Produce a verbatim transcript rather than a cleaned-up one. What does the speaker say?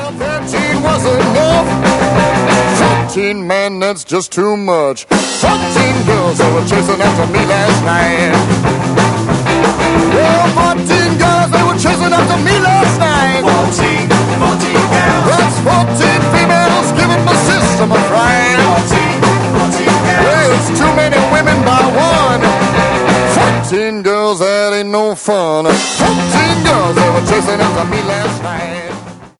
thirteen was enough. Fourteen, man, that's just too much. Fourteen girls that were chasing after me last night. Well, fourteen girls, they were chasing after me last night. Fourteen, fourteen girls. That's fourteen females giving my system a fright. Fourteen, fourteen girls. There's too many women by one. Fourteen girls, that ain't no fun. Fourteen girls, they were chasing after me last night.